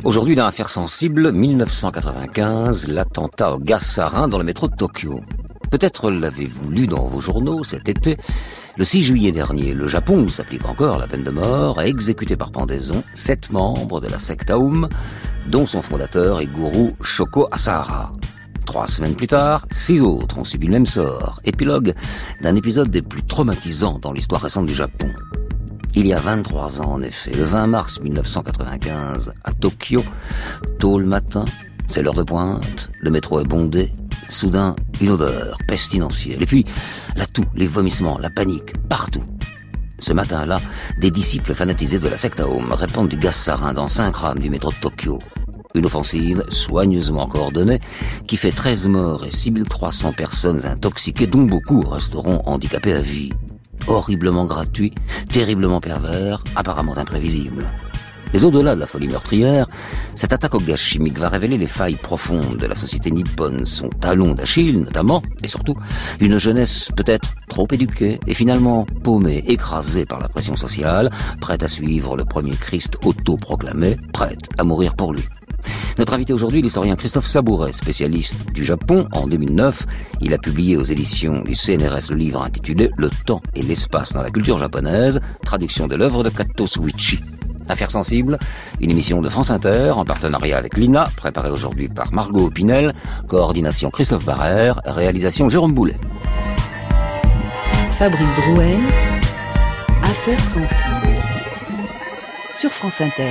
Aujourd'hui, dans Affaires sensibles, 1995, l'attentat au gaz sarin dans le métro de Tokyo. Peut-être l'avez-vous lu dans vos journaux cet été. Le 6 juillet dernier, le Japon, où s'applique encore la peine de mort, a exécuté par pendaison 7 membres de la secte Aum, dont son fondateur et gourou Shoko Asahara. 3 semaines plus tard, 6 autres ont subi le même sort. Épilogue d'un épisode des plus traumatisants dans l'histoire récente du Japon. Il y a 23 ans, en effet, le 20 mars 1995, à Tokyo, tôt le matin, c'est l'heure de pointe, le métro est bondé, soudain, une odeur pestilentielle. Et puis, la toux, les vomissements, la panique, partout. Ce matin-là, des disciples fanatisés de la secte Aum répandent du gaz sarin dans 5 rames du métro de Tokyo. Une offensive soigneusement coordonnée qui fait 13 morts et 6300 personnes intoxiquées, dont beaucoup resteront handicapés à vie. Horriblement gratuit, terriblement pervers, apparemment imprévisible. Mais au-delà de la folie meurtrière, cette attaque au gaz chimique va révéler les failles profondes de la société nippone, son talon d'Achille notamment, et surtout une jeunesse peut-être trop éduquée et finalement paumée, écrasée par la pression sociale, prête à suivre le premier Christ autoproclamé, prête à mourir pour lui. Notre invité aujourd'hui, l'historien Christophe Sabouret, spécialiste du Japon. En 2009, il a publié aux éditions du CNRS le livre intitulé « Le temps et l'espace dans la culture japonaise », traduction de l'œuvre de Kato Suichi. Affaires sensibles, une émission de France Inter en partenariat avec l'INA, préparée aujourd'hui par Margot Opinel, coordination Christophe Barrère, réalisation Jérôme Boulet. Fabrice Drouel, Affaires sensibles, sur France Inter.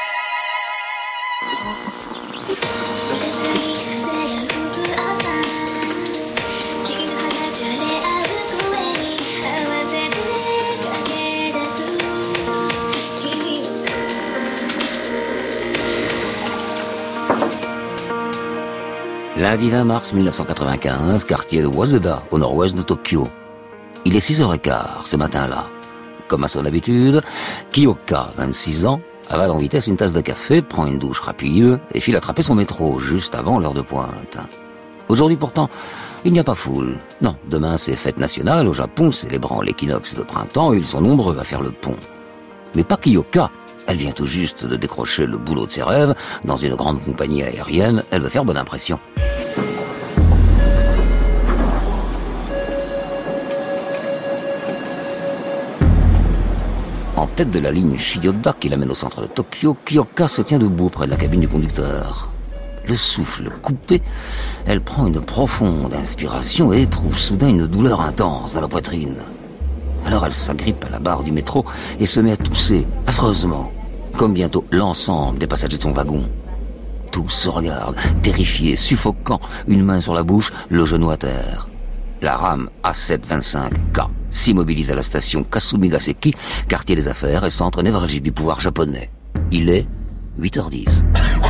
Lundi 20 mars 1995, quartier de Waseda, au nord-ouest de Tokyo. Il est 6h15 ce matin-là. Comme à son habitude, Kiyoka, 26 ans, avale en vitesse une tasse de café, prend une douche rapide et file attraper son métro juste avant l'heure de pointe. Aujourd'hui pourtant, il n'y a pas foule. Non, demain c'est fête nationale au Japon, célébrant l'équinoxe de printemps et ils sont nombreux à faire le pont. Mais pas Kiyoka. Elle vient tout juste de décrocher le boulot de ses rêves. Dans une grande compagnie aérienne, elle veut faire bonne impression. En tête de la ligne Chiyoda qui l'amène au centre de Tokyo, Kiyoka se tient debout près de la cabine du conducteur. Le souffle coupé, elle prend une profonde inspiration et éprouve soudain une douleur intense dans la poitrine. Alors elle s'agrippe à la barre du métro et se met à tousser, affreusement, comme bientôt l'ensemble des passagers de son wagon. Tous se regardent, terrifiés, suffocants, une main sur la bouche, le genou à terre. La rame A725K s'immobilise à la station Kasumigaseki, quartier des affaires et centre névralgique du pouvoir japonais. Il est 8h10.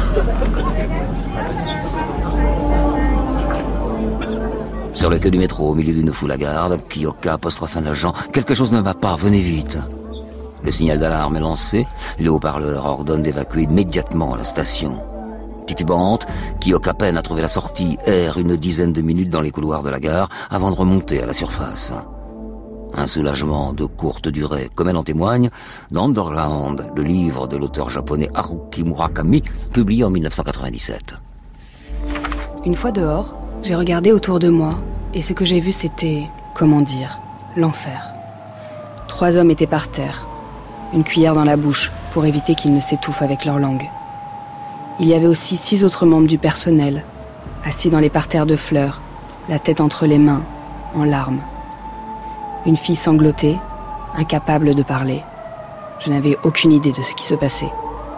Sur le quai du métro, au milieu d'une foule à garde, Kiyoka apostrophe un agent. Quelque chose ne va pas, venez vite. Le signal d'alarme est lancé, les haut-parleurs ordonnent d'évacuer immédiatement la station. Titubante, Kiyoka peine à trouver la sortie, erre une dizaine de minutes dans les couloirs de la gare avant de remonter à la surface. Un soulagement de courte durée, comme elle en témoigne dans Underground, le livre de l'auteur japonais Haruki Murakami, publié en 1997. Une fois dehors, j'ai regardé autour de moi, et ce que j'ai vu c'était, comment dire, l'enfer. 3 hommes étaient par terre, une cuillère dans la bouche pour éviter qu'ils ne s'étouffent avec leur langue. Il y avait aussi 6 autres membres du personnel, assis dans les parterres de fleurs, la tête entre les mains, en larmes. Une fille sanglotée, incapable de parler. Je n'avais aucune idée de ce qui se passait.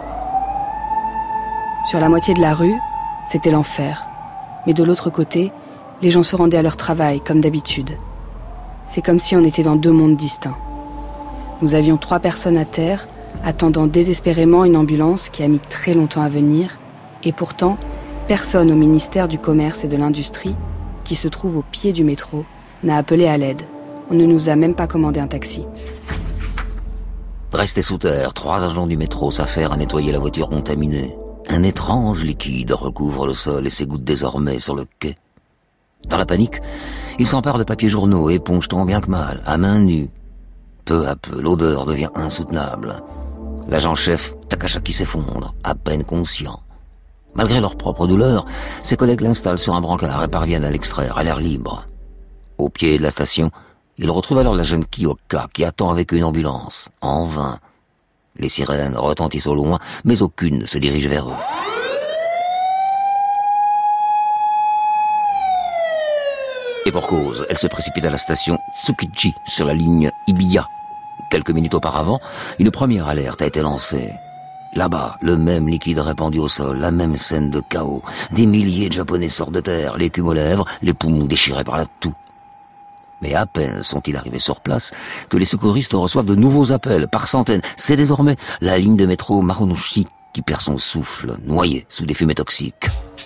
Sur la moitié de la rue, c'était l'enfer. Mais de l'autre côté, les gens se rendaient à leur travail, comme d'habitude. C'est comme si on était dans 2 mondes distincts. Nous avions 3 personnes à terre, attendant désespérément une ambulance qui a mis très longtemps à venir, et pourtant, personne au ministère du Commerce et de l'Industrie, qui se trouve au pied du métro, n'a appelé à l'aide. On ne nous a même pas commandé un taxi. Restés sous terre, 3 agents du métro s'affairent à nettoyer la voiture contaminée. Un étrange liquide recouvre le sol et s'égoutte désormais sur le quai. Dans la panique, ils s'emparent de papiers journaux, éponges tant bien que mal, à main nue. Peu à peu, l'odeur devient insoutenable. L'agent-chef Takashaki s'effondre, à peine conscient. Malgré leur propre douleur, ses collègues l'installent sur un brancard et parviennent à l'extraire à l'air libre. Au pied de la station, ils retrouvent alors la jeune Kiyoka qui attend avec une ambulance. En vain. Les sirènes retentissent au loin, mais aucune ne se dirige vers eux. Et pour cause, elle se précipite à la station Tsukichi sur la ligne Ibiya. Quelques minutes auparavant, une première alerte a été lancée. Là-bas, le même liquide répandu au sol, la même scène de chaos. Des milliers de Japonais sortent de terre, l'écume aux lèvres, les poumons déchirés par la toux. Mais à peine sont-ils arrivés sur place que les secouristes reçoivent de nouveaux appels, par centaines. C'est désormais la ligne de métro Marunouchi qui perd son souffle, noyée sous des fumées toxiques.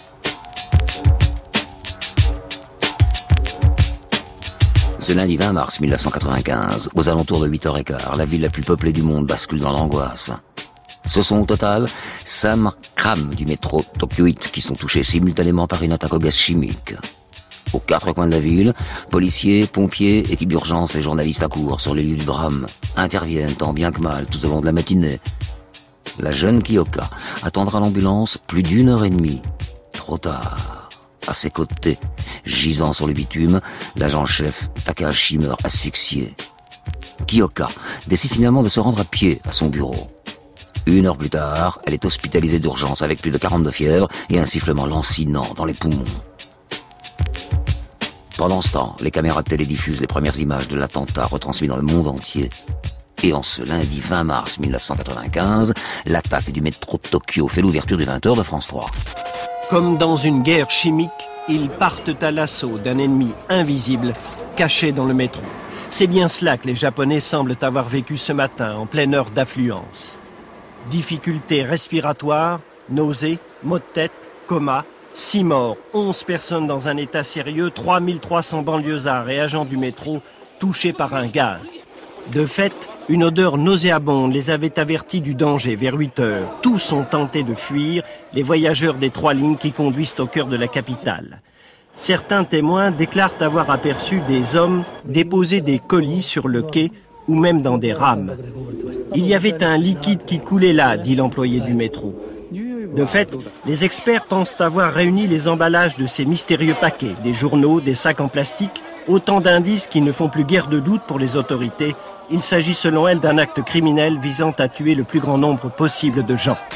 Ce lundi 20 mars 1995, aux alentours de 8h15, la ville la plus peuplée du monde bascule dans l'angoisse. Ce sont au total 5 rames du métro Tokyo 8 qui sont touchés simultanément par une attaque au gaz chimique. Aux 4 coins de la ville, policiers, pompiers, équipes d'urgence et journalistes accourent sur les lieux du drame, interviennent tant bien que mal tout au long de la matinée. La jeune Kiyoka attendra l'ambulance plus d'1h30. Trop tard. À ses côtés, gisant sur le bitume, l'agent-chef Takahashi meurt asphyxié. Kiyoka décide finalement de se rendre à pied à son bureau. 1 heure plus tard, elle est hospitalisée d'urgence avec plus de 40 de fièvre et un sifflement lancinant dans les poumons. Pendant ce temps, les caméras de télé diffusent les premières images de l'attentat retransmis dans le monde entier. Et en ce lundi 20 mars 1995, l'attaque du métro de Tokyo fait l'ouverture du 20h de France 3. Comme dans une guerre chimique, ils partent à l'assaut d'un ennemi invisible, caché dans le métro. C'est bien cela que les Japonais semblent avoir vécu ce matin, en pleine heure d'affluence. Difficultés respiratoires, nausées, maux de tête, coma, 6 morts, 11 personnes dans un état sérieux, 3300 banlieusards et agents du métro touchés par un gaz. De fait, une odeur nauséabonde les avait avertis du danger vers 8 heures. Tous ont tenté de fuir, les voyageurs des 3 lignes qui conduisent au cœur de la capitale. Certains témoins déclarent avoir aperçu des hommes déposer des colis sur le quai ou même dans des rames. Il y avait un liquide qui coulait là, dit l'employé du métro. De fait, les experts pensent avoir réuni les emballages de ces mystérieux paquets, des journaux, des sacs en plastique, autant d'indices qui ne font plus guère de doute pour les autorités. Il s'agit selon elles d'un acte criminel visant à tuer le plus grand nombre possible de gens.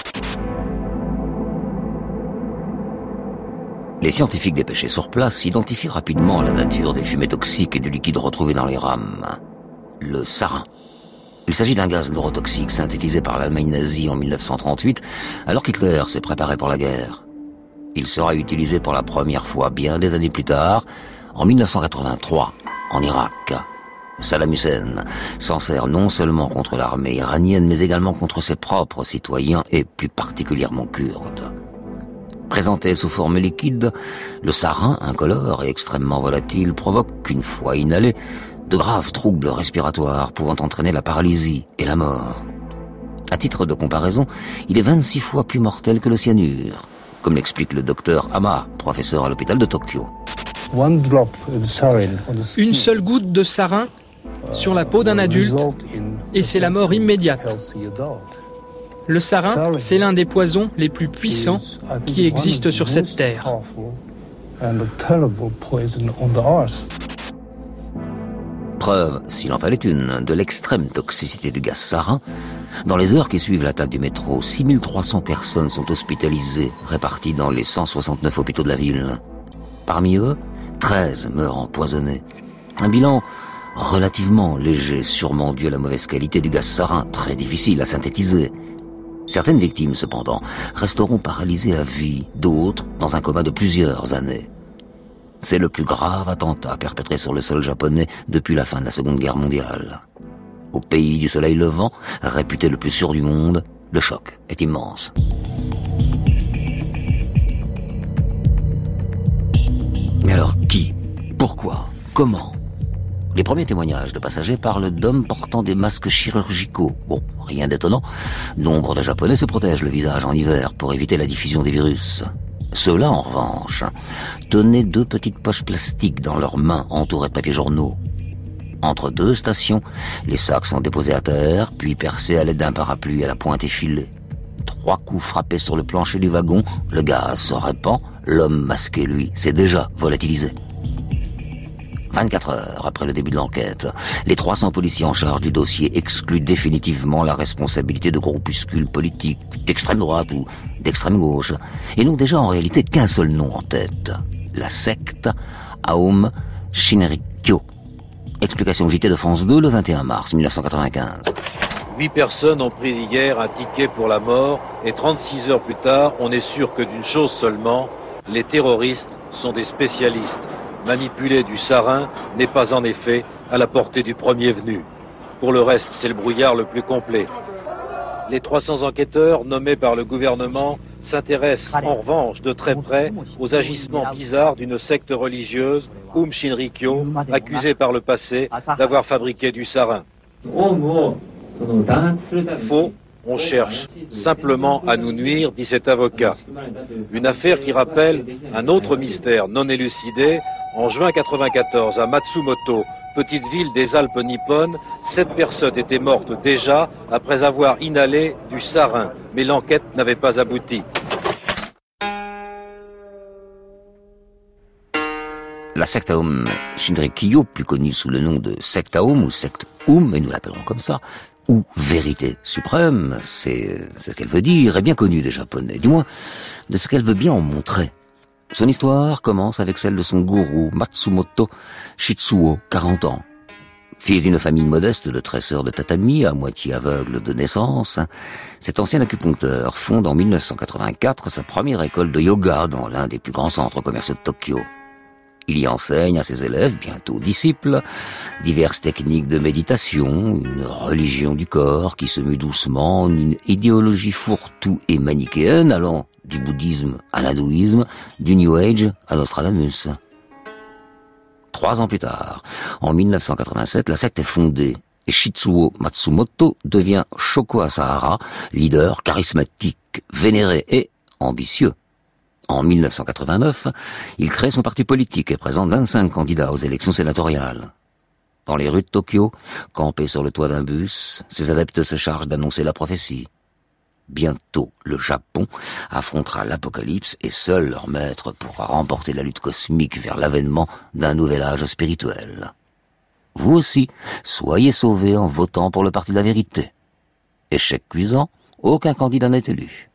Les scientifiques dépêchés sur place identifient rapidement la nature des fumées toxiques et du liquide retrouvé dans les rames. Le sarin. Il s'agit d'un gaz neurotoxique synthétisé par l'Allemagne nazie en 1938, alors qu'Hitler s'est préparé pour la guerre. Il sera utilisé pour la première fois bien des années plus tard, en 1983, en Irak. Saddam Hussein s'en sert non seulement contre l'armée iranienne, mais également contre ses propres citoyens et plus particulièrement kurdes. Présenté sous forme liquide, le sarin, incolore et extrêmement volatile, provoque, une fois inhalé, de graves troubles respiratoires pouvant entraîner la paralysie et la mort. À titre de comparaison, il est 26 fois plus mortel que le cyanure, comme l'explique le docteur Hama, professeur à l'hôpital de Tokyo. Une seule goutte de sarin sur la peau d'un adulte et c'est la mort immédiate. Le sarin, c'est l'un des poisons les plus puissants qui existent sur cette terre. Preuve, s'il en fallait une, de l'extrême toxicité du gaz sarin. Dans les heures qui suivent l'attaque du métro, 6300 personnes sont hospitalisées, réparties dans les 169 hôpitaux de la ville. Parmi eux, 13 meurent empoisonnés. Un bilan relativement léger, sûrement dû à la mauvaise qualité du gaz sarin, très difficile à synthétiser. Certaines victimes, cependant, resteront paralysées à vie, d'autres dans un coma de plusieurs années. C'est le plus grave attentat perpétré sur le sol japonais depuis la fin de la Seconde Guerre mondiale. Au pays du soleil levant, réputé le plus sûr du monde, le choc est immense. Mais alors qui? Pourquoi? Comment? Les premiers témoignages de passagers parlent d'hommes portant des masques chirurgicaux. Bon, rien d'étonnant. Nombre de Japonais se protègent le visage en hiver pour éviter la diffusion des virus. Ceux-là, en revanche, tenaient 2 petites poches plastiques dans leurs mains entourées de papiers journaux. Entre deux stations, les sacs sont déposés à terre, puis percés à l'aide d'un parapluie à la pointe effilée. 3 coups frappés sur le plancher du wagon, le gaz se répand, l'homme masqué, lui, s'est déjà volatilisé. 24 heures après le début de l'enquête, les 300 policiers en charge du dossier excluent définitivement la responsabilité de groupuscules politiques d'extrême droite ou d'extrême gauche, et n'ont déjà en réalité qu'un seul nom en tête, la secte Aum Shinrikyo. Explication JT de France 2 le 21 mars 1995. 8 personnes ont pris hier un ticket pour la mort et 36 heures plus tard, on est sûr que d'une chose seulement, les terroristes sont des spécialistes. Manipuler du sarin n'est pas en effet à la portée du premier venu. Pour le reste, c'est le brouillard le plus complet. Les 300 enquêteurs nommés par le gouvernement s'intéressent en revanche de très près aux agissements bizarres d'une secte religieuse, Aum Shinrikyo, accusée par le passé d'avoir fabriqué du sarin. Faux, on cherche simplement à nous nuire, dit cet avocat. Une affaire qui rappelle un autre mystère non élucidé. En juin 1994, à Matsumoto, petite ville des Alpes nippones, 7 personnes étaient mortes déjà après avoir inhalé du sarin. Mais l'enquête n'avait pas abouti. La secte Aum Shinrikyo, plus connue sous le nom de secte Aum ou secte Aum, et nous l'appellerons comme ça, ou vérité suprême, c'est ce qu'elle veut dire, est bien connue des Japonais, du moins de ce qu'elle veut bien en montrer. Son histoire commence avec celle de son gourou, Matsumoto Shitsuo, 40 ans. Fils d'une famille modeste de tresseurs de tatami, à moitié aveugle de naissance, cet ancien acupuncteur fonde en 1984 sa première école de yoga dans l'un des plus grands centres commerciaux de Tokyo. Il y enseigne à ses élèves, bientôt disciples, diverses techniques de méditation, une religion du corps qui se mue doucement en une idéologie fourre-tout et manichéenne allant du bouddhisme à l'hindouisme, du New Age à Nostradamus. 3 ans plus tard, en 1987, la secte est fondée et Shitsuo Matsumoto devient Shoko Asahara, leader charismatique, vénéré et ambitieux. En 1989, il crée son parti politique et présente 25 candidats aux élections sénatoriales. Dans les rues de Tokyo, campés sur le toit d'un bus, ses adeptes se chargent d'annoncer la prophétie. Bientôt, le Japon affrontera l'apocalypse et seul leur maître pourra remporter la lutte cosmique vers l'avènement d'un nouvel âge spirituel. Vous aussi, soyez sauvés en votant pour le parti de la vérité. Échec cuisant, aucun candidat n'est élu.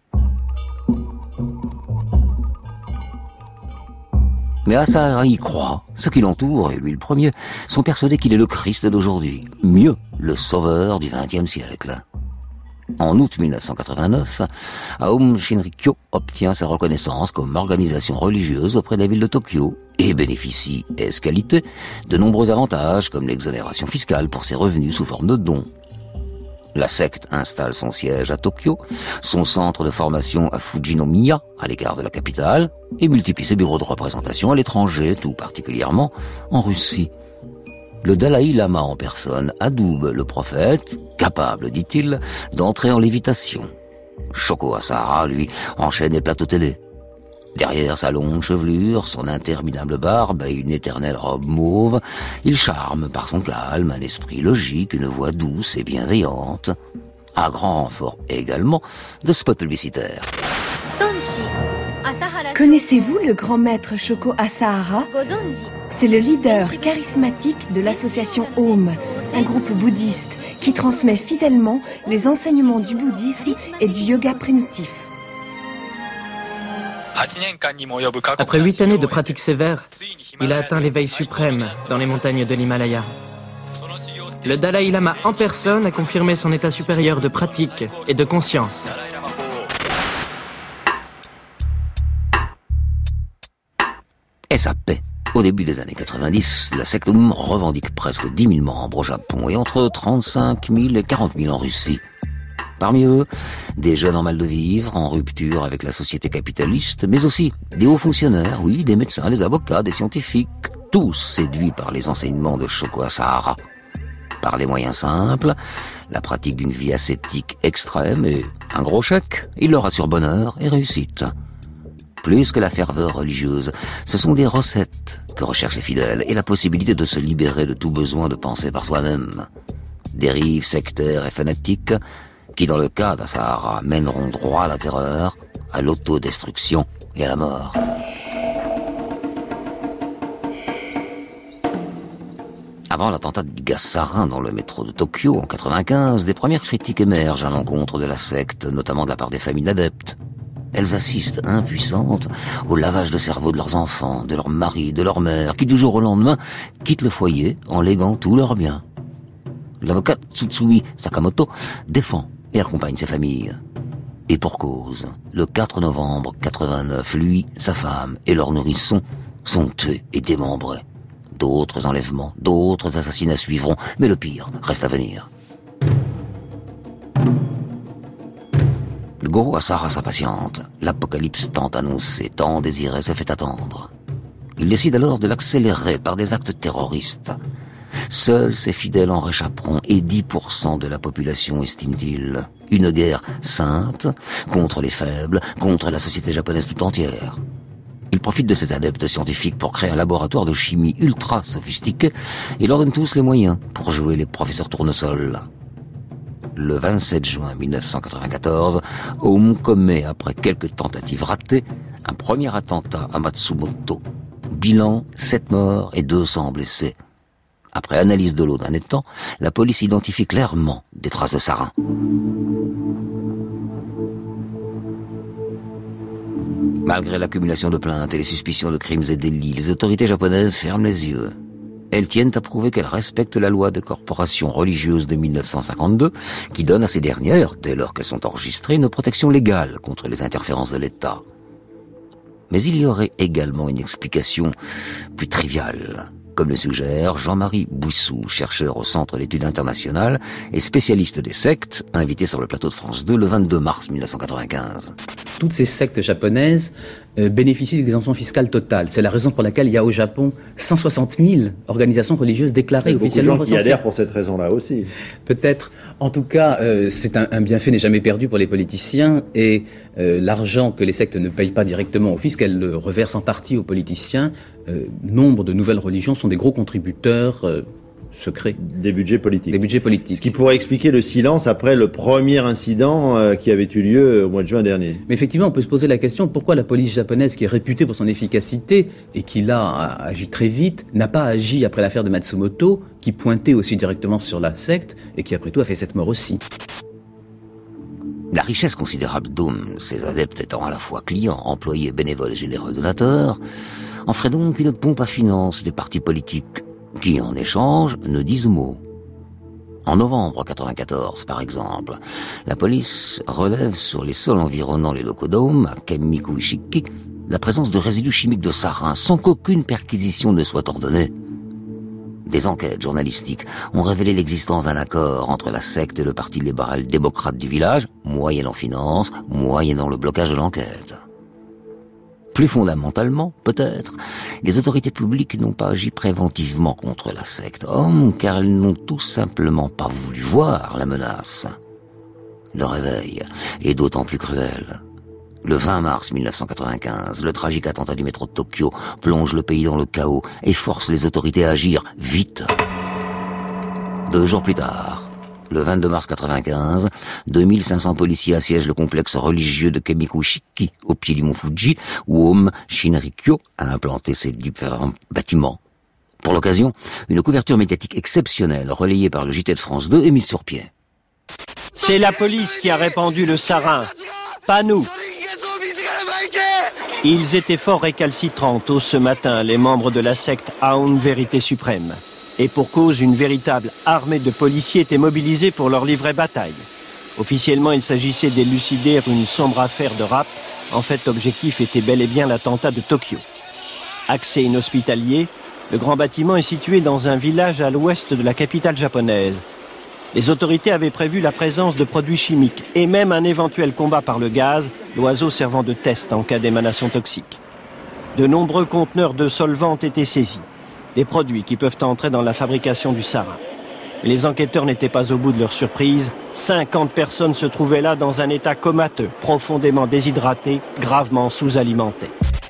Mais Asahara y croit. Ceux qui l'entourent, et lui le premier, sont persuadés qu'il est le Christ d'aujourd'hui. Mieux, le sauveur du XXe siècle. En août 1989, Aum Shinrikyo obtient sa reconnaissance comme organisation religieuse auprès de la ville de Tokyo et bénéficie, ès-qualité, de nombreux avantages comme l'exonération fiscale pour ses revenus sous forme de dons. La secte installe son siège à Tokyo, son centre de formation à Fujinomiya, à l'écart de la capitale, et multiplie ses bureaux de représentation à l'étranger, tout particulièrement en Russie. Le Dalai Lama en personne adoube le prophète, capable, dit-il, d'entrer en lévitation. Shoko Asahara, lui, enchaîne les plateaux télé. Derrière sa longue chevelure, son interminable barbe et une éternelle robe mauve, il charme par son calme, un esprit logique, une voix douce et bienveillante, à grand renfort également de spots publicitaires. Connaissez-vous le grand maître Shoko Asahara ? C'est le leader charismatique de l'association Aum, un groupe bouddhiste qui transmet fidèlement les enseignements du bouddhisme et du yoga primitif. Après 8 années de pratique sévère, il a atteint l'éveil suprême dans les montagnes de l'Himalaya. Le Dalai Lama en personne a confirmé son état supérieur de pratique et de conscience. Et ça paie. Au début des années 90, la secte Aum revendique presque 10 000 membres au Japon et entre 35 000 et 40 000 en Russie. Parmi eux, des jeunes en mal de vivre, en rupture avec la société capitaliste, mais aussi des hauts fonctionnaires, oui, des médecins, des avocats, des scientifiques, tous séduits par les enseignements de Shoko Asahara. Par des moyens simples, la pratique d'une vie ascétique extrême et un gros chèque, il leur assure bonheur et réussite. Plus que la ferveur religieuse, ce sont des recettes que recherchent les fidèles et la possibilité de se libérer de tout besoin de penser par soi-même. Dérives sectaires et fanatiques qui, dans le cas d'Asahara, mèneront droit à la terreur, à l'autodestruction et à la mort. Avant l'attentat du gaz sarin dans le métro de Tokyo en 1995, des premières critiques émergent à l'encontre de la secte, notamment de la part des familles d'adeptes. Elles assistent, impuissantes, au lavage de cerveau de leurs enfants, de leurs maris, de leurs mères, qui du jour au lendemain quittent le foyer en léguant tous leurs biens. L'avocat Tsutsui Sakamoto défend et accompagne ses familles. Et pour cause, le 4 novembre 89, lui, sa femme et leur nourrisson sont tués et démembrés. D'autres enlèvements, d'autres assassinats suivront, mais le pire reste à venir. Le gourou Asahara s'impatiente. L'apocalypse tant annoncée, tant désirée se fait attendre. Il décide alors de l'accélérer par des actes terroristes. Seuls ses fidèles en réchapperont et 10% de la population, estime-t-il. Une guerre sainte contre les faibles, contre la société japonaise tout entière. Il profite de ses adeptes scientifiques pour créer un laboratoire de chimie ultra sophistiqué et leur donne tous les moyens pour jouer les professeurs tournesol. Le 27 juin 1994, Aum commet, après quelques tentatives ratées, un premier attentat à Matsumoto. Bilan, 7 morts et 200 blessés. Après analyse de l'eau d'un étang, la police identifie clairement des traces de sarin. Malgré l'accumulation de plaintes et les suspicions de crimes et délits, les autorités japonaises ferment les yeux. Elles tiennent à prouver qu'elles respectent la loi de corporation religieuse de 1952, qui donne à ces dernières, dès lors qu'elles sont enregistrées, une protection légale contre les interférences de l'État. Mais il y aurait également une explication plus triviale, comme le suggère Jean-Marie Bouissou, chercheur au Centre d'études internationales et spécialiste des sectes, invité sur le plateau de France 2 le 22 mars 1995. Toutes ces sectes japonaises bénéficient d'exemption fiscale totale. C'est la raison pour laquelle il y a au Japon 160 000 organisations religieuses déclarées officiellement recensées. Beaucoup de gens qui adhèrent pour cette raison-là aussi. Peut-être. En tout cas, c'est un bienfait n'est jamais perdu pour les politiciens et l'argent que les sectes ne payent pas directement au fisc, elles le reversent en partie aux politiciens. Nombre de nouvelles religions sont des gros contributeurs secrets. Des budgets politiques. Des budgets politiques. Ce qui pourrait expliquer le silence après le premier incident qui avait eu lieu au mois de juin dernier. Mais effectivement, on peut se poser la question, pourquoi la police japonaise, qui est réputée pour son efficacité et qui là a agi très vite, n'a pas agi après l'affaire de Matsumoto, qui pointait aussi directement sur la secte et qui après tout a fait cette mort aussi. La richesse considérable d'Aum, ses adeptes étant à la fois clients, employés, bénévoles et généreux donateurs, en ferait donc une pompe à finances des partis politiques qui, en échange, ne disent mot. En novembre 1994, par exemple, la police relève sur les sols environnant les locaux d'Aum, à Kemiku-Ishiki, la présence de résidus chimiques de sarin sans qu'aucune perquisition ne soit ordonnée. Des enquêtes journalistiques ont révélé l'existence d'un accord entre la secte et le parti libéral-démocrate du village, moyennant finance, moyennant le blocage de l'enquête. Plus fondamentalement, peut-être, les autorités publiques n'ont pas agi préventivement contre la secte car elles n'ont tout simplement pas voulu voir la menace. Le réveil est d'autant plus cruel. Le 20 mars 1995, le tragique attentat du métro de Tokyo plonge le pays dans le chaos et force les autorités à agir vite. 2 jours plus tard, le 22 mars 1995, 2500 policiers assiègent le complexe religieux de Kemiku-Ishiki, au pied du mont Fuji, où Aum Shinrikyo a implanté ses différents bâtiments. Pour l'occasion, une couverture médiatique exceptionnelle, relayée par le JT de France 2, est mise sur pied. C'est la police qui a répandu le sarin, pas nous. Ils étaient fort récalcitrants tôt ce matin, les membres de la secte Aum Vérité Suprême. Et pour cause, une véritable armée de policiers était mobilisée pour leur livrer bataille. Officiellement, il s'agissait d'élucider une sombre affaire de rapt. En fait, l'objectif était bel et bien l'attentat de Tokyo. Accès inhospitalier, le grand bâtiment est situé dans un village à l'ouest de la capitale japonaise. Les autorités avaient prévu la présence de produits chimiques et même un éventuel combat par le gaz, l'oiseau servant de test en cas d'émanation toxique. De nombreux conteneurs de solvants ont été saisis. Des produits qui peuvent entrer dans la fabrication du sarin. Les enquêteurs n'étaient pas au bout de leur surprise. 50 personnes se trouvaient là dans un état comateux, profondément déshydratées, gravement sous-alimentées.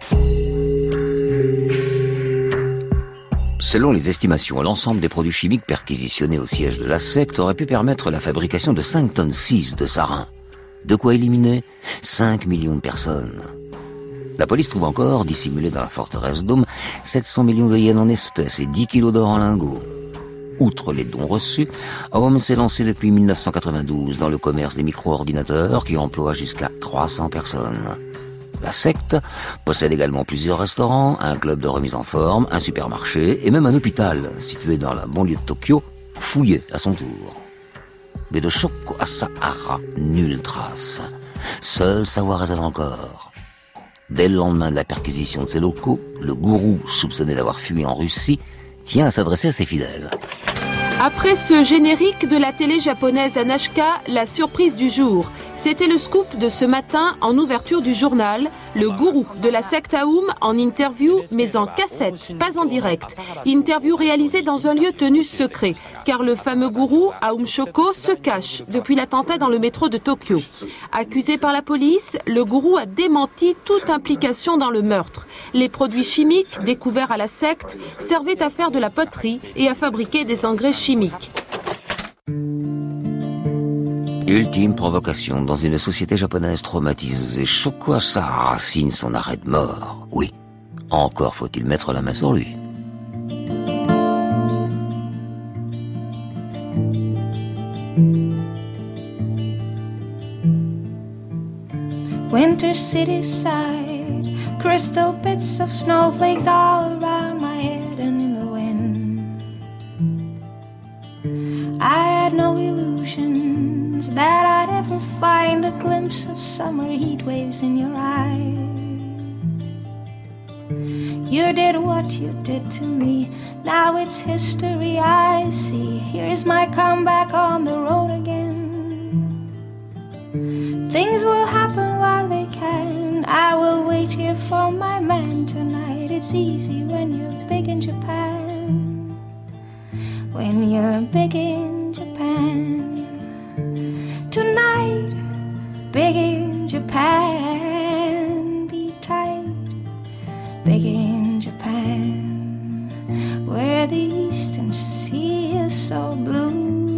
Selon les estimations, l'ensemble des produits chimiques perquisitionnés au siège de la secte aurait pu permettre la fabrication de 5,6 tonnes de sarin. De quoi éliminer 5 millions de personnes. La police trouve encore, dissimulés dans la forteresse d'Aum, 700 millions de yens en espèces et 10 kilos d'or en lingots. Outre les dons reçus, Aum s'est lancé depuis 1992 dans le commerce des micro-ordinateurs qui emploie jusqu'à 300 personnes. La secte possède également plusieurs restaurants, un club de remise en forme, un supermarché et même un hôpital situé dans la banlieue de Tokyo, fouillé à son tour. Mais de Shoko Asahara, nulle trace. Seul savoir résède encore. Dès le lendemain de la perquisition de ses locaux, le gourou, soupçonné d'avoir fui en Russie, tient à s'adresser à ses fidèles. Après ce générique de la télé japonaise Anashka, la surprise du jour. C'était le scoop de ce matin en ouverture du journal. Le gourou de la secte Aum en interview, mais en cassette, pas en direct. Interview réalisée dans un lieu tenu secret, car le fameux gourou Aum Shoko se cache depuis l'attentat dans le métro de Tokyo. Accusé par la police, le gourou a démenti toute implication dans le meurtre. Les produits chimiques découverts à la secte servaient à faire de la poterie et à fabriquer des engrais chimiques. Ultime provocation dans une société japonaise traumatisée. Shoko Asahara signe son arrêt de mort. Oui, encore faut-il mettre la main sur lui. Winter city side, crystal bits of snowflakes all around my head and in the wind. I had no illusions that I'd ever find a glimpse of summer heat waves in your eyes. You did what you did to me, now it's history I see. Here's my comeback on the road again. Things will happen while they can. I will wait here for my man tonight. It's easy when you're big in Japan. When you're big in Japan. Tonight, big in Japan. Be tight, big in Japan. Where the eastern sea is so blue.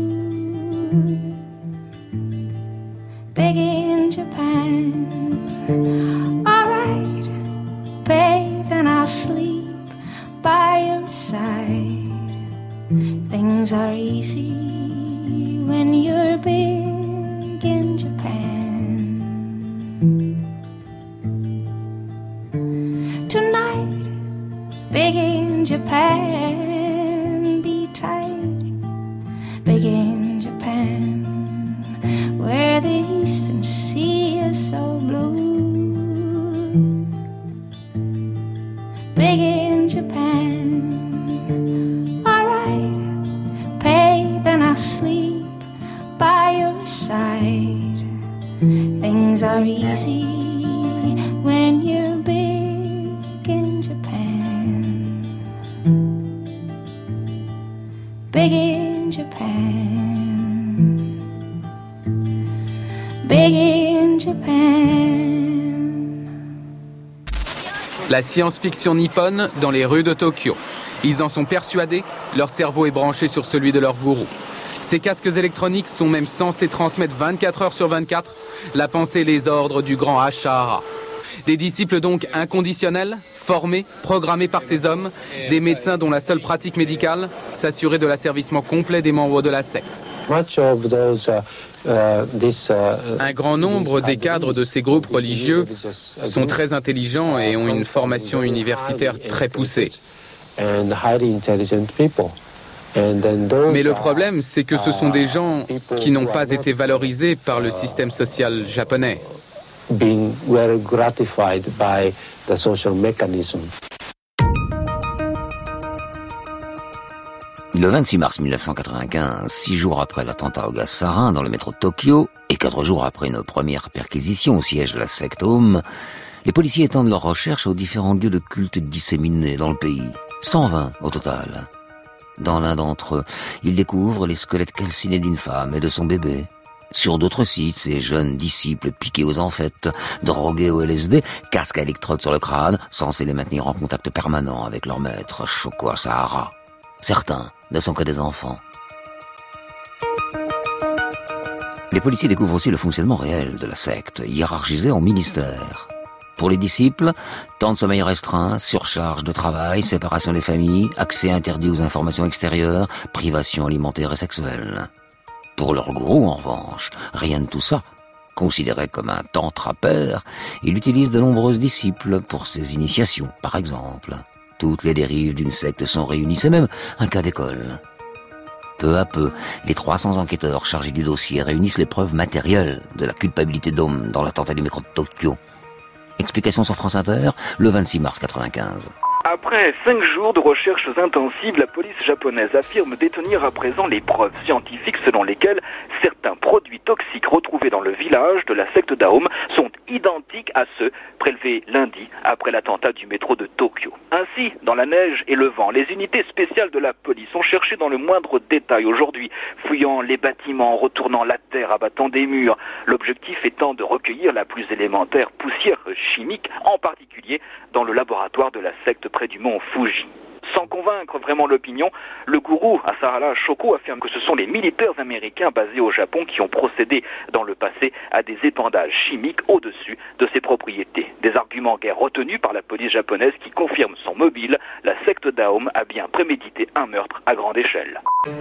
Big in Japan. Alright, babe, then I'll sleep by your side. Things are easy when you're big in Japan. Tonight, big in Japan. Be tight, big in Japan. Where the eastern sea is so blue. Big in Japan. Alright, pay, then I'll sleep by your side. Things are easy when you're big in Japan. Big in Japan. Big in Japan. La science-fiction nippone dans les rues de Tokyo. Ils en sont persuadés, leur cerveau est branché sur celui de leur gourou. Ces casques électroniques sont même censés transmettre 24 heures sur 24 la pensée et les ordres du grand Asahara. Des disciples donc inconditionnels, formés, programmés par ces hommes, des médecins dont la seule pratique médicale, s'assurer de l'asservissement complet des membres de la secte. Un grand nombre des cadres de ces groupes religieux sont très intelligents et ont une formation universitaire très poussée. Mais le problème, c'est que ce sont des gens qui n'ont pas été valorisés par le système social japonais. Being very gratified by the social mechanism. Le 26 mars 1995, 6 jours après l'attentat au gaz sarin dans le métro de Tokyo, et 4 jours après une première perquisition au siège de la secte Aum, les policiers étendent leurs recherches aux différents lieux de culte disséminés dans le pays. 120 au total. Dans l'un d'entre eux, ils découvrent les squelettes calcinés d'une femme et de son bébé. Sur d'autres sites, ces jeunes disciples piqués aux amphètes, drogués au LSD, casques à électrodes sur le crâne, censés les maintenir en contact permanent avec leur maître, Shoko Asahara. Certains ne sont que des enfants. Les policiers découvrent aussi le fonctionnement réel de la secte, hiérarchisée en ministères. Pour les disciples, temps de sommeil restreint, surcharge de travail, séparation des familles, accès interdit aux informations extérieures, privation alimentaire et sexuelle. Pour leur gourou, en revanche, rien de tout ça. Considéré comme un tantra père, il utilise de nombreux disciples pour ses initiations, par exemple. Toutes les dérives d'une secte sont réunies, c'est même un cas d'école. Peu à peu, les 300 enquêteurs chargés du dossier réunissent les preuves matérielles de la culpabilité d'Aum dans l'attentat du métro de Tokyo. Explication sur France Inter, le 26 mars 1995. Après 5 jours de recherches intensives, la police japonaise affirme détenir à présent les preuves scientifiques selon lesquelles certains produits toxiques retrouvés dans le village de la secte d'Aum sont identiques à ceux prélevés lundi après l'attentat du métro de Tokyo. Ainsi, dans la neige et le vent, les unités spéciales de la police ont cherché dans le moindre détail aujourd'hui, fouillant les bâtiments, retournant la terre, abattant des murs. L'objectif étant de recueillir la plus élémentaire poussière chimique, en particulier dans le laboratoire de la secte près du mont Fuji. Sans convaincre vraiment l'opinion, le gourou Asahara Shoko affirme que ce sont les militaires américains basés au Japon qui ont procédé dans le passé à des épandages chimiques au-dessus de ses propriétés. Des arguments guère retenus par la police japonaise qui confirme son mobile, la secte d'Aum a bien prémédité un meurtre à grande échelle.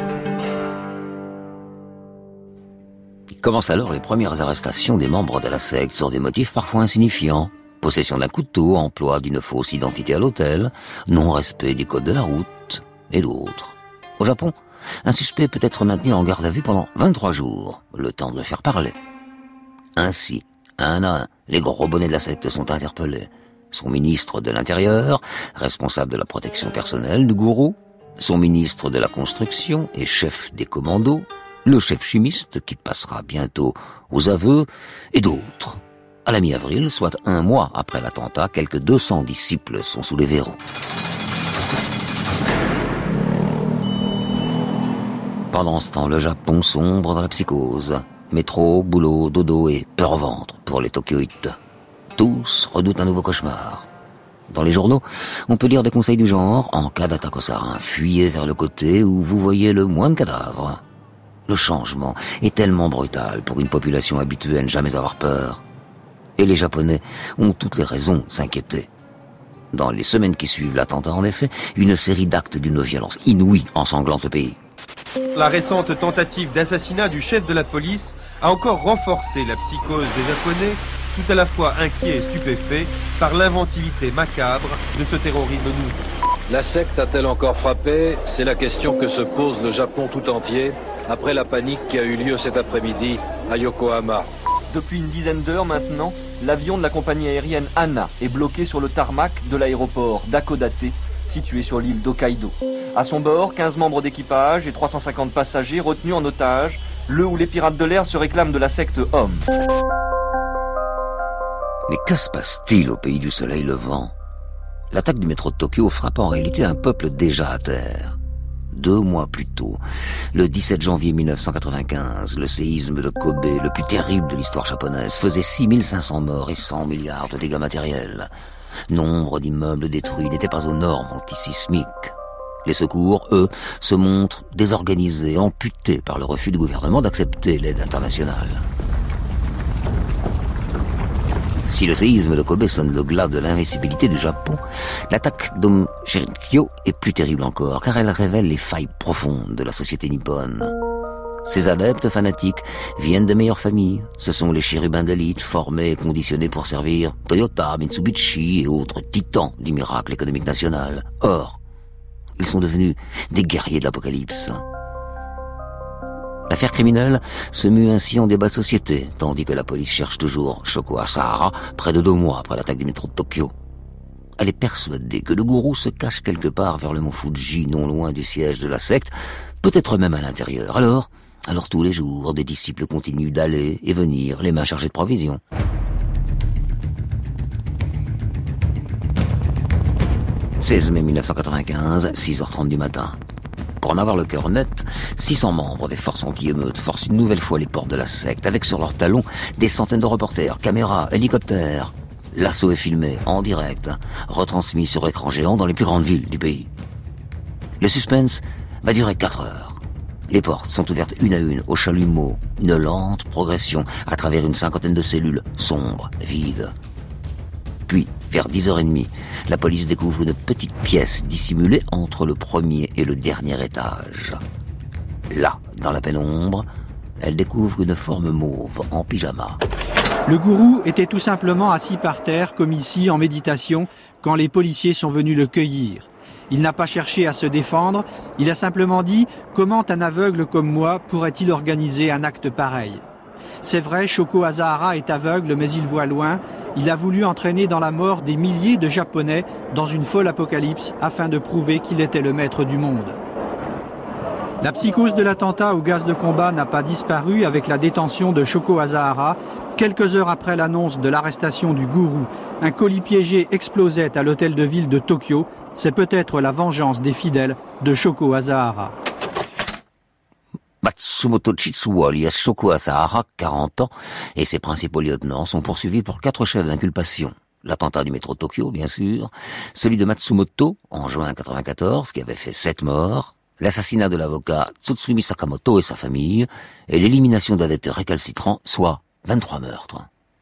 Commencent alors les premières arrestations des membres de la secte sur des motifs parfois insignifiants. Possession d'un couteau, emploi d'une fausse identité à l'hôtel, non-respect des codes de la route, et d'autres. Au Japon, un suspect peut être maintenu en garde à vue pendant 23 jours, le temps de le faire parler. Ainsi, un à un, les gros bonnets de la secte sont interpellés. Son ministre de l'Intérieur, responsable de la protection personnelle du gourou, son ministre de la Construction et chef des commandos, le chef chimiste qui passera bientôt aux aveux, et d'autres. À la mi-avril, soit 1 mois après l'attentat, quelques 200 disciples sont sous les verrous. Pendant ce temps, le Japon sombre dans la psychose. Métro, boulot, dodo et peur au ventre pour les Tokyoïtes. Tous redoutent un nouveau cauchemar. Dans les journaux, on peut lire des conseils du genre, en cas d'attaque au sarin, fuyez vers le côté où vous voyez le moins de cadavres. Le changement est tellement brutal pour une population habituée à ne jamais avoir peur. Et les Japonais ont toutes les raisons de s'inquiéter. Dans les semaines qui suivent l'attentat, en effet, une série d'actes d'une violence inouïe ensanglante le pays. La récente tentative d'assassinat du chef de la police a encore renforcé la psychose des Japonais, tout à la fois inquiets et stupéfaits par l'inventivité macabre de ce terrorisme nouveau. La secte a-t-elle encore frappé? C'est la question que se pose le Japon tout entier après la panique qui a eu lieu cet après-midi à Yokohama. Depuis une dizaine d'heures maintenant, l'avion de la compagnie aérienne ANA est bloqué sur le tarmac de l'aéroport d'Hakodate, situé sur l'île d'Hokkaido. À son bord, 15 membres d'équipage et 350 passagers retenus en otage, le ou les pirates de l'air se réclament de la secte Aum. Mais que se passe-t-il au pays du soleil levant? L'attaque du métro de Tokyo frappe en réalité un peuple déjà à terre. 2 mois plus tôt, le 17 janvier 1995, le séisme de Kobe, le plus terrible de l'histoire japonaise, faisait 6500 morts et 100 milliards de dégâts matériels. Nombre d'immeubles détruits n'étaient pas aux normes antisismiques. Les secours, eux, se montrent désorganisés, amputés par le refus du gouvernement d'accepter l'aide internationale. Si le séisme de Kobe sonne le glas de l'invincibilité du Japon, l'attaque d'Aum Shinrikyo est plus terrible encore, car elle révèle les failles profondes de la société nippone. Ces adeptes fanatiques viennent des meilleures familles. Ce sont les chérubins d'élite formés et conditionnés pour servir Toyota, Mitsubishi et autres titans du miracle économique national. Or, ils sont devenus des guerriers de l'apocalypse. L'affaire criminelle se mue ainsi en débat de société, tandis que la police cherche toujours Shoko Asahara, près de 2 mois après l'attaque du métro de Tokyo. Elle est persuadée que le gourou se cache quelque part vers le mont Fuji, non loin du siège de la secte, peut-être même à l'intérieur. Alors tous les jours, des disciples continuent d'aller et venir, les mains chargées de provisions. « 16 mai 1995, 6h30 du matin. Pour en avoir le cœur net, 600 membres des forces anti-émeutes forcent une nouvelle fois les portes de la secte, avec sur leurs talons des centaines de reporters, caméras, hélicoptères. L'assaut est filmé, en direct, retransmis sur écran géant dans les plus grandes villes du pays. Le suspense va durer 4 heures. Les portes sont ouvertes une à une, au chalumeau, une lente progression à travers une cinquantaine de cellules, sombres, vides. Puis, vers 10h30, la police découvre une petite pièce dissimulée entre le premier et le dernier étage. Là, dans la pénombre, elle découvre une forme mauve en pyjama. Le gourou était tout simplement assis par terre, comme ici, en méditation, quand les policiers sont venus le cueillir. Il n'a pas cherché à se défendre, il a simplement dit « Comment un aveugle comme moi pourrait-il organiser un acte pareil ?» C'est vrai, Shoko Asahara est aveugle, mais il voit loin. Il a voulu entraîner dans la mort des milliers de Japonais dans une folle apocalypse afin de prouver qu'il était le maître du monde. La psychose de l'attentat au gaz de combat n'a pas disparu avec la détention de Shoko Asahara. Quelques heures après l'annonce de l'arrestation du gourou, un colis piégé explosait à l'hôtel de ville de Tokyo. C'est peut-être la vengeance des fidèles de Shoko Asahara. Matsumoto Chitsuo, alias Shoko Asahara, 40 ans, et ses principaux lieutenants sont poursuivis pour 4 chefs d'inculpation. L'attentat du métro de Tokyo, bien sûr, celui de Matsumoto, en juin 1994, qui avait fait 7 morts, l'assassinat de l'avocat Tsutsumi Sakamoto et sa famille, et l'élimination d'adeptes récalcitrants, soit 23 meurtres.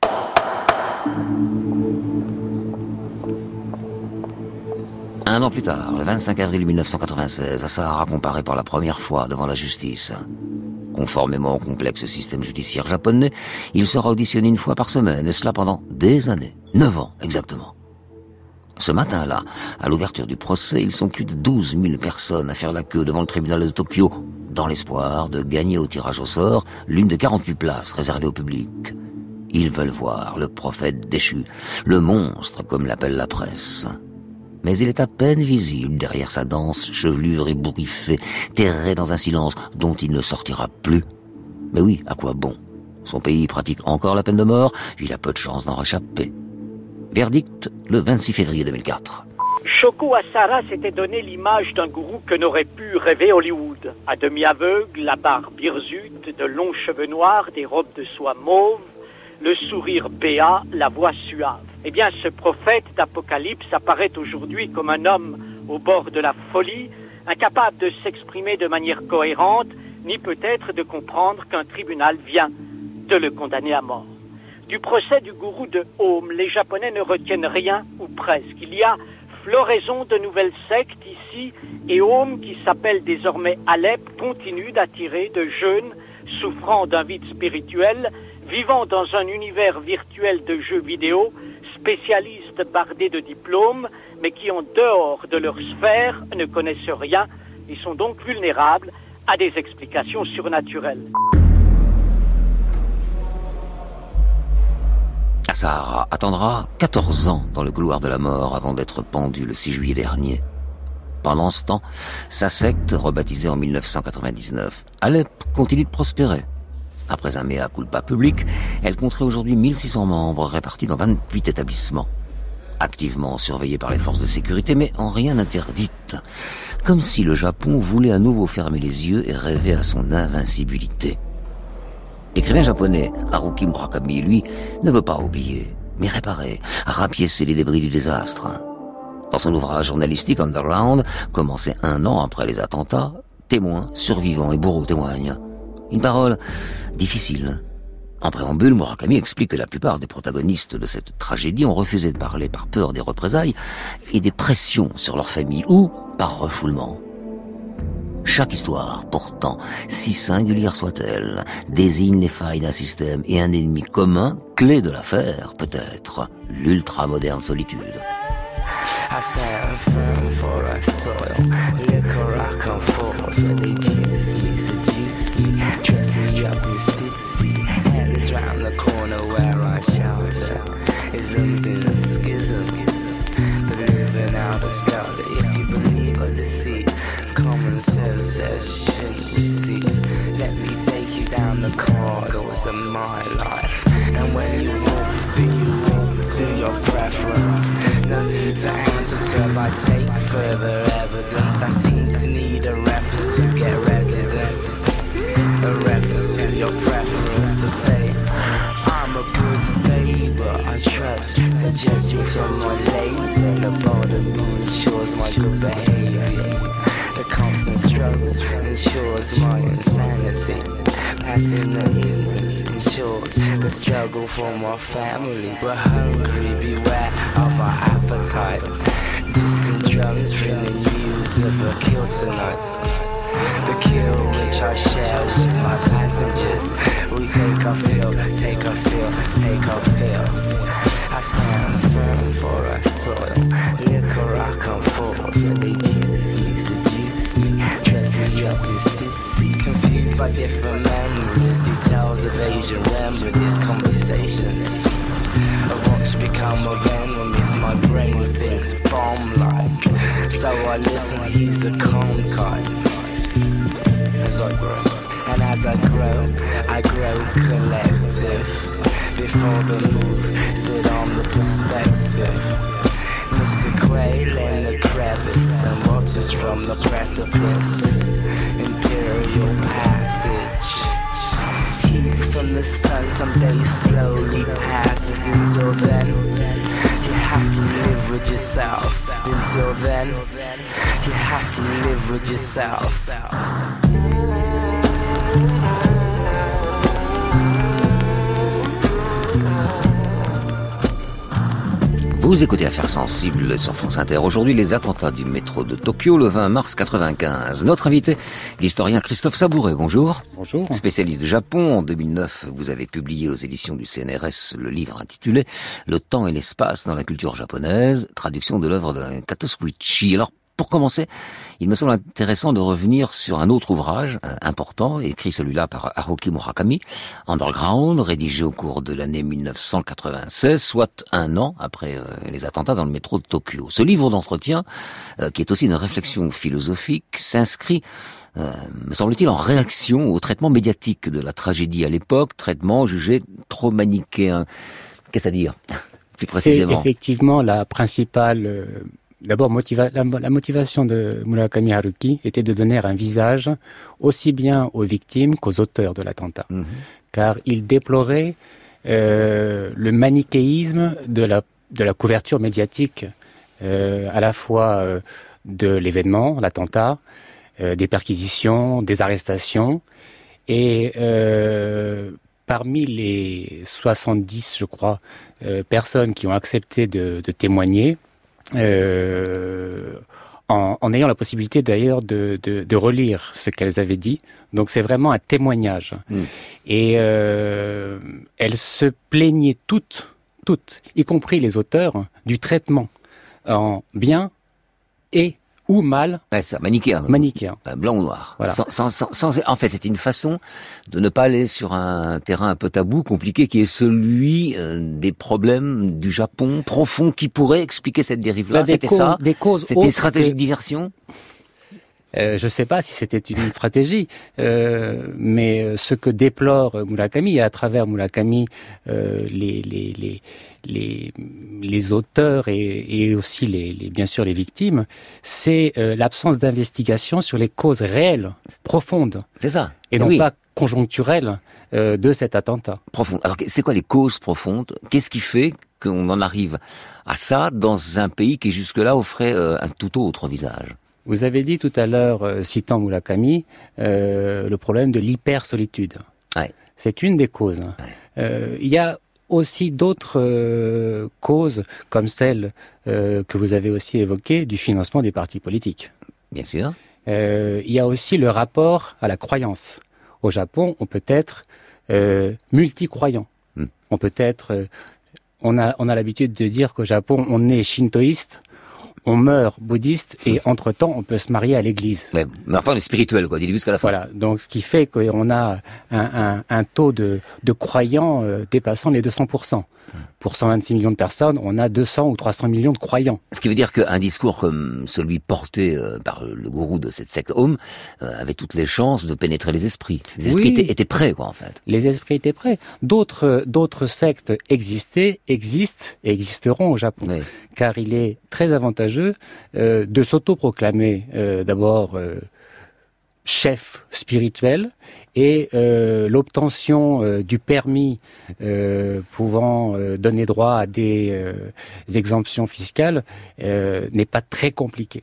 Un an plus tard, le 25 avril 1996, Asahara comparaît pour la première fois devant la justice. Conformément au complexe système judiciaire japonais, il sera auditionné une fois par semaine, et cela pendant des années, 9 ans exactement. Ce matin-là, à l'ouverture du procès, ils sont plus de 12 000 personnes à faire la queue devant le tribunal de Tokyo, dans l'espoir de gagner au tirage au sort l'une de 48 places réservées au public. Ils veulent voir le prophète déchu, le monstre comme l'appelle la presse. Mais il est à peine visible derrière sa dense chevelure ébouriffée, terré dans un silence dont il ne sortira plus. Mais oui, à quoi bon? Son pays pratique encore la peine de mort, il a peu de chance d'en réchapper. Verdict le 26 février 2004. Shoko Asahara s'était donné l'image d'un gourou que n'aurait pu rêver Hollywood. À demi aveugle, la barbe hirsute, de longs cheveux noirs, des robes de soie mauve, le sourire béat, la voix suave. Eh bien, ce prophète d'Apocalypse apparaît aujourd'hui comme un homme au bord de la folie, incapable de s'exprimer de manière cohérente, ni peut-être de comprendre qu'un tribunal vient de le condamner à mort. Du procès du gourou de Aum, les Japonais ne retiennent rien, ou presque. Il y a floraison de nouvelles sectes ici, et Aum, qui s'appelle désormais Alep, continue d'attirer de jeunes souffrant d'un vide spirituel, vivant dans un univers virtuel de jeux vidéo, spécialistes bardés de diplômes, mais qui en dehors de leur sphère ne connaissent rien et sont donc vulnérables à des explications surnaturelles. Asahara attendra 14 ans dans le couloir de la mort avant d'être pendu le 6 juillet dernier. Pendant ce temps, sa secte, rebaptisée en 1999, Alep, continue de prospérer. Après un mea culpa public, elle compterait aujourd'hui 1600 membres répartis dans 28 établissements. Activement surveillés par les forces de sécurité, mais en rien interdites. Comme si le Japon voulait à nouveau fermer les yeux et rêver à son invincibilité. L'écrivain japonais Haruki Murakami, lui, ne veut pas oublier, mais réparer, rapiécer les débris du désastre. Dans son ouvrage journalistique Underground, commencé 1 an après les attentats, témoins, survivants et bourreaux témoignent. Une parole difficile. En préambule, Murakami explique que la plupart des protagonistes de cette tragédie ont refusé de parler par peur des représailles et des pressions sur leur famille ou par refoulement. Chaque histoire, pourtant, si singulière soit-elle, désigne les failles d'un système et un ennemi commun, clé de l'affaire, peut-être, l'ultra-moderne solitude. I stand firm for our soil. Liquor I come for, so they juice me, seduce me, dress me up in stitsy. Hell is round the corner where I shelter. Isms is a schism, but living out a skelter. If you believe or deceive, common sense says shouldn't receive. Let me take you down the corridors of my life, and when you walk to your preference. No need to answer till I take further evidence. I seem to need a reference to The constant struggle ensures my insanity. Passing the years ensures the struggle for my family. We're hungry, beware of our appetite. Distant drums bringing news of a kill tonight. The kill which I share with my passengers. We take our fill, take our fill, take our fill. I stand firm for our soil. Liquor I come forth, they juice me, seduce me, dress me up in stitzy. Confused by different memories, details of Asian remedies, conversations of what should become of enemies. My brain thinks bomb-like, so I listen, he's a calm type. As I grow, and as I grow collective. Before the move, sit on the perspective. Mr. Quail in the crevice and watches from the precipice. Imperial passage. Heat from the sun someday slowly passes. Until then, you have to live with yourself. Until then, you have to live with yourself. Vous écoutez Affaires sensibles sur France Inter. Aujourd'hui, les attentats du métro de Tokyo le 20 mars 95. Notre invité, l'historien Christophe Sabouret. Bonjour. Bonjour. Spécialiste du Japon. En 2009, vous avez publié aux éditions du CNRS le livre intitulé « Le temps et l'espace dans la culture japonaise », traduction de l'œuvre de Kato Shuichi. Alors, pour commencer, il me semble intéressant de revenir sur un autre ouvrage important, écrit celui-là par Haruki Murakami, Underground, rédigé au cours de l'année 1996, soit un an après les attentats dans le métro de Tokyo. Ce livre d'entretien, qui est aussi une réflexion philosophique, s'inscrit, me semble-t-il, en réaction au traitement médiatique de la tragédie à l'époque, traitement jugé trop manichéen. Qu'est-ce à dire, plus précisément? C'est effectivement la principale... D'abord, la motivation de Murakami Haruki était de donner un visage aussi bien aux victimes qu'aux auteurs de l'attentat. Car il déplorait le manichéisme de la couverture médiatique, à la fois de l'événement, l'attentat, des perquisitions, des arrestations. Et parmi les 70, je crois, personnes qui ont accepté de témoigner, en ayant la possibilité d'ailleurs de relire ce qu'elles avaient dit. Donc c'est vraiment un témoignage. Et elles se plaignaient toutes, y compris les auteurs, du traitement en bien et ou mal. Ouais, ça, manichéen. Blanc ou noir. Voilà. En fait, c'est une façon de ne pas aller sur un terrain un peu tabou, compliqué, qui est celui des problèmes du Japon profond, qui pourrait expliquer cette dérive-là. C'était ça? C'était une stratégie de diversion? Je ne sais pas si c'était une stratégie, mais ce que déplore Murakami, et à travers Murakami, les auteurs et aussi bien sûr les victimes, c'est l'absence d'investigation sur les causes réelles, profondes. C'est ça. Et non pas conjoncturelles de cet attentat. Profonde. Alors, c'est quoi les causes profondes? Qu'est-ce qui fait qu'on en arrive à ça dans un pays qui jusque-là offrait un tout autre visage? Vous avez dit tout à l'heure, citant Murakami, le problème de l'hyper-solitude. Ouais. C'est une des causes. Ouais. Il y a aussi d'autres causes, comme celle que vous avez aussi évoquée, du financement des partis politiques. Bien sûr. Il y a aussi le rapport à la croyance. Au Japon, on peut être multi-croyant. On peut être... on a l'habitude de dire qu'au Japon, on est shintoïste, on meurt bouddhiste et entre-temps, on peut se marier à l'église. Ouais, mais enfin, on est spirituel, quoi, du début jusqu'à la fin. Voilà, donc ce qui fait qu'on a un taux de croyants dépassant les 200%. Pour 126 millions de personnes, on a 200 ou 300 millions de croyants. Ce qui veut dire qu'un discours comme celui porté par le gourou de cette secte Aum avait toutes les chances de pénétrer les esprits. Les esprits étaient prêts, quoi, en fait. Les esprits étaient prêts. D'autres sectes existent et existeront au Japon. Oui. Car il est très avantageux de s'autoproclamer d'abord chef spirituel et l'obtention du permis pouvant donner droit à des exemptions fiscales n'est pas très compliquée.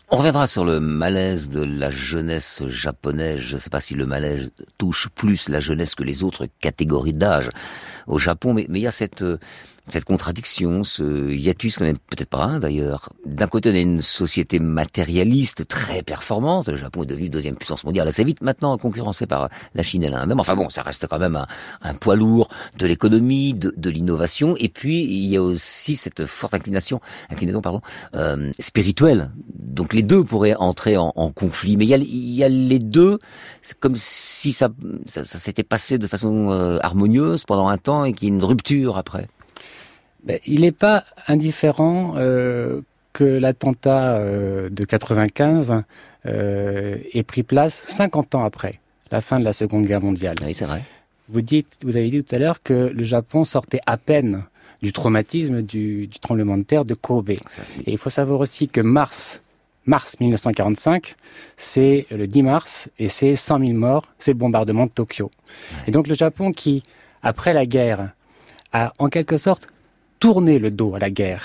On reviendra sur le malaise de la jeunesse japonaise. Je ne sais pas si le malaise touche plus la jeunesse que les autres catégories d'âge au Japon, mais il y a cette contradiction, ce hiatus qu'on n'est peut-être pas un d'ailleurs. D'un côté, on a une société matérialiste très performante. Le Japon est devenu deuxième puissance mondiale assez vite maintenant, concurrencé par la Chine et l'Inde. Enfin bon, ça reste quand même un poids lourd de l'économie, de l'innovation. Et puis, il y a aussi cette forte inclinaison spirituelle. Donc les deux pourraient entrer en conflit. Mais il y a les deux, c'est comme si ça s'était passé de façon harmonieuse pendant un temps et qu'il y ait une rupture après. Il n'est pas indifférent que l'attentat de 95 ait pris place 50 ans après la fin de la Seconde Guerre mondiale. Oui, c'est vrai. Vous avez dit tout à l'heure que le Japon sortait à peine du traumatisme du tremblement de terre de Kobe. Et il faut savoir aussi que mars 1945, c'est le 10 mars et c'est 100 000 morts, c'est le bombardement de Tokyo. Ouais. Et donc le Japon qui, après la guerre, a en quelque sorte tourné le dos à la guerre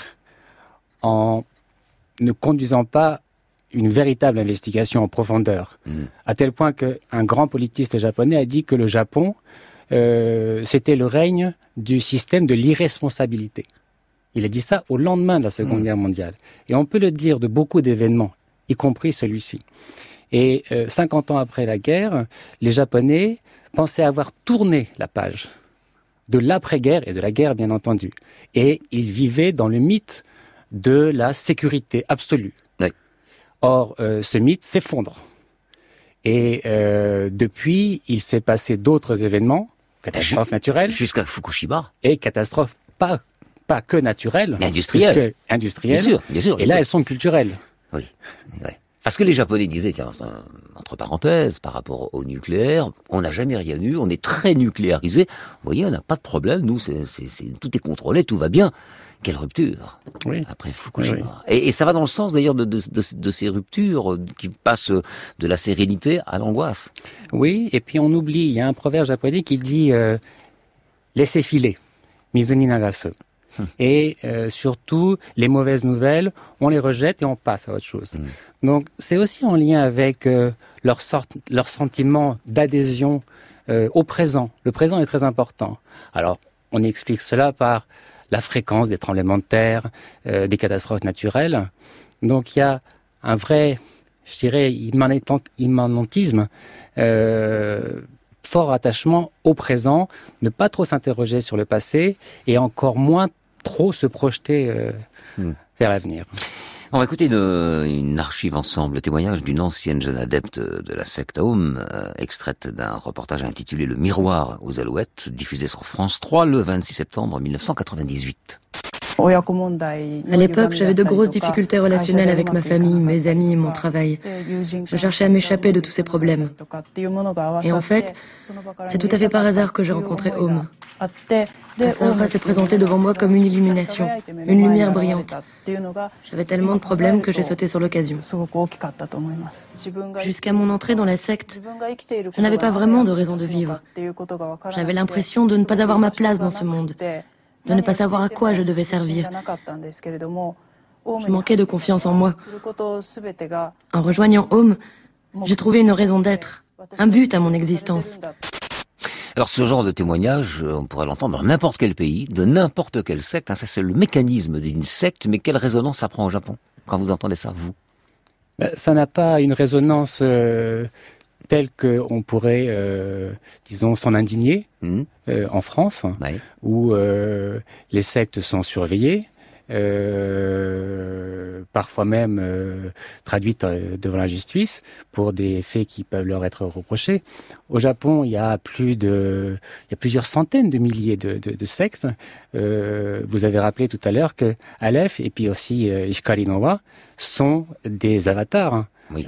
en ne conduisant pas une véritable investigation en profondeur, à tel point qu'un grand politiste japonais a dit que le Japon, c'était le règne du système de l'irresponsabilité. Il a dit ça au lendemain de la Seconde Guerre mondiale. Et on peut le dire de beaucoup d'événements, y compris celui-ci. Et 50 ans après la guerre, les Japonais pensaient avoir tourné la page de l'après-guerre et de la guerre, bien entendu. Et ils vivaient dans le mythe de la sécurité absolue. Oui. Or, ce mythe s'effondre. Et depuis, il s'est passé d'autres événements, catastrophes naturelles. Jusqu'à Fukushima. Et catastrophes pas que naturelles. Mais industrielles. Industrielles. Bien sûr. Et là, elles sont culturelles. Oui. Parce que les Japonais disaient, tiens, entre parenthèses, par rapport au nucléaire, on n'a jamais rien eu, on est très nucléarisé. Vous voyez, on n'a pas de problème, nous, tout est contrôlé, tout va bien. Quelle rupture après Fukushima. Oui. Et ça va dans le sens d'ailleurs de ces ruptures qui passent de la sérénité à l'angoisse. Oui, et puis on oublie, il y a un proverbe japonais qui dit laissez filer, mizuni nagasu. Et surtout, les mauvaises nouvelles, on les rejette et on passe à autre chose. Donc, c'est aussi en lien avec leur sentiment d'adhésion au présent. Le présent est très important. Alors, on explique cela par la fréquence des tremblements de terre, des catastrophes naturelles. Donc, il y a un vrai, je dirais, immanentisme, fort attachement au présent, ne pas trop s'interroger sur le passé et encore moins trop se projeter vers l'avenir. On va écouter une archive ensemble, le témoignage d'une ancienne jeune adepte de la secte Aum, extraite d'un reportage intitulé « Le miroir aux alouettes », diffusé sur France 3 le 26 septembre 1998. À l'époque, j'avais de grosses difficultés relationnelles avec ma famille, mes amis et mon travail. Je cherchais à m'échapper de tous ces problèmes. Et en fait, c'est tout à fait par hasard que j'ai rencontré Aum. Asahara s'est présenté devant moi comme une illumination, une lumière brillante. J'avais tellement de problèmes que j'ai sauté sur l'occasion. Jusqu'à mon entrée dans la secte, je n'avais pas vraiment de raison de vivre. J'avais l'impression de ne pas avoir ma place dans ce monde, de ne pas savoir à quoi je devais servir. Je manquais de confiance en moi. En rejoignant Aum, j'ai trouvé une raison d'être, un but à mon existence. Alors ce genre de témoignage, on pourrait l'entendre dans n'importe quel pays, de n'importe quelle secte. Ça c'est le mécanisme d'une secte, mais quelle résonance ça prend au Japon quand vous entendez ça, vous? Ça n'a pas une résonance telle qu'on pourrait, disons, s'en indigner en France, où les sectes sont surveillées, parfois même traduites devant la justice pour des faits qui peuvent leur être reprochés. Au Japon, il y a plusieurs centaines de milliers de sectes. Vous avez rappelé tout à l'heure que Aleph et puis aussi Hikari no Wa sont des avatars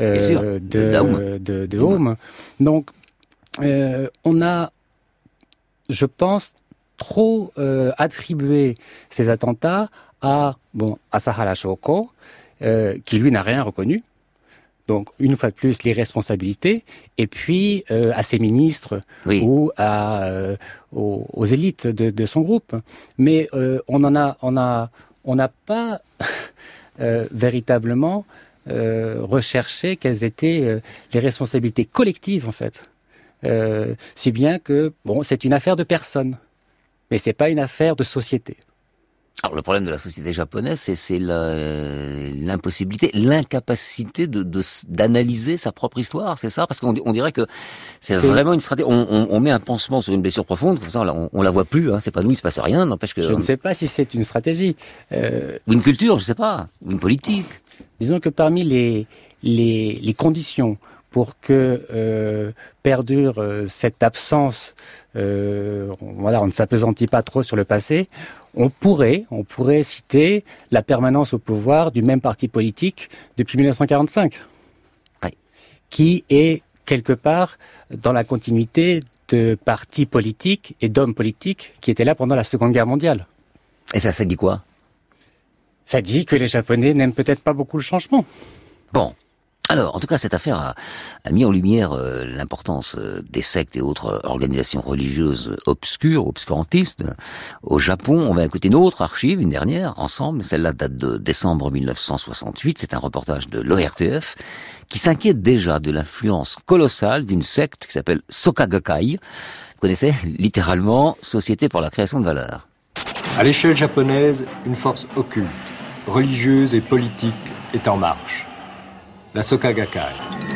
de Aum. Donc, on a, je pense, trop attribué ces attentats à Asahara Shoko, qui lui n'a rien reconnu. Donc, une fois de plus, l'irresponsabilité, et puis à ses ministres ou aux élites de son groupe. Mais on n'a pas véritablement recherché quelles étaient les responsabilités collectives, en fait. Si bien que, bon, c'est une affaire de personne, mais c'est pas une affaire de société. Alors le problème de la société japonaise, c'est l'impossibilité, l'incapacité d'analyser sa propre histoire, c'est ça? Parce qu'on dirait que c'est vraiment une stratégie. On met un pansement sur une blessure profonde, comme ça on la voit plus. Hein, c'est pas nous, il se passe rien. N'empêche que je ne sais pas si c'est une stratégie ou une culture, je sais pas, ou une politique. Disons que parmi les conditions pour que perdure cette absence, voilà, on ne s'appesantit pas trop sur le passé. On pourrait citer la permanence au pouvoir du même parti politique depuis 1945, oui, qui est quelque part dans la continuité de partis politiques et d'hommes politiques qui étaient là pendant la Seconde Guerre mondiale. Et ça dit quoi? Ça dit que les Japonais n'aiment peut-être pas beaucoup le changement. Bon. Alors, en tout cas, cette affaire a mis en lumière l'importance des sectes et autres organisations religieuses obscurantistes au Japon. On va écouter une autre archive, une dernière, ensemble. Celle-là date de décembre 1968. C'est un reportage de l'ORTF qui s'inquiète déjà de l'influence colossale d'une secte qui s'appelle Soka Gakkai. Vous connaissez? Littéralement, Société pour la création de valeur. À l'échelle japonaise, une force occulte, religieuse et politique est en marche. La Soka Gakkai.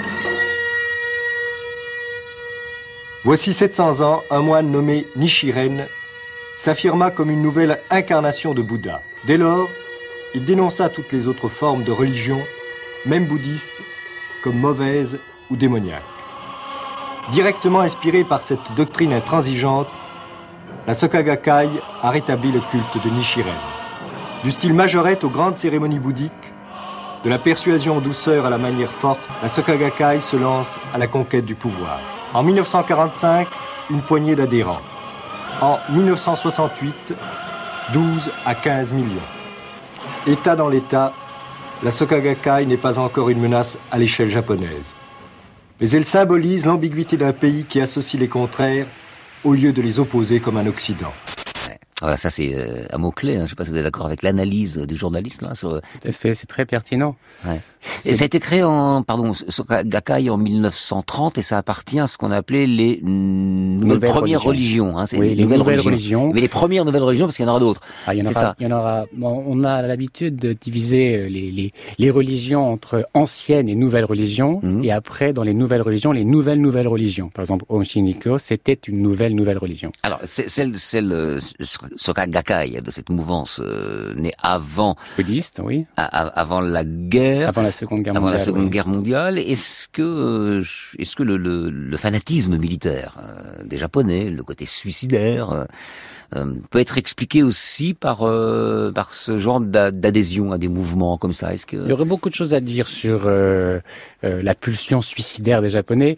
Voici 700 ans, un moine nommé Nichiren s'affirma comme une nouvelle incarnation de Bouddha. Dès lors, il dénonça toutes les autres formes de religion, même bouddhistes, comme mauvaises ou démoniaques. Directement inspiré par cette doctrine intransigeante, la Soka Gakkai a rétabli le culte de Nichiren. Du style majorette aux grandes cérémonies bouddhiques, de la persuasion en douceur à la manière forte, la Soka Gakkai se lance à la conquête du pouvoir. En 1945, une poignée d'adhérents. En 1968, 12 à 15 millions. État dans l'État, la Soka Gakkai n'est pas encore une menace à l'échelle japonaise. Mais elle symbolise l'ambiguïté d'un pays qui associe les contraires au lieu de les opposer comme un Occident. Voilà, ça c'est un mot-clé, hein. Je ne sais pas si vous êtes d'accord avec l'analyse du journaliste là. Tout à fait, c'est très pertinent. Ouais. Et ça a été créé Soka Gakkai en 1930 et ça appartient à ce qu'on appelait les premières religions. Hein. Oui, les nouvelles religions. Mais les premières nouvelles religions, parce qu'il y en aura d'autres. Ah, il y en aura. Bon, on a l'habitude de diviser les religions entre anciennes et nouvelles religions, et après dans les nouvelles religions, les nouvelles religions. Par exemple, Om Shinrikyo, c'était une nouvelle religion. Alors, celle Soka Gakkai de cette mouvance née avant bouddhiste, oui, avant la guerre, avant la Seconde Guerre mondiale. Est-ce que le fanatisme militaire des Japonais, le côté suicidaire, peut être expliqué aussi par ce genre d'adhésion à des mouvements comme ça? Est-ce que il y aurait beaucoup de choses à dire sur la pulsion suicidaire des Japonais?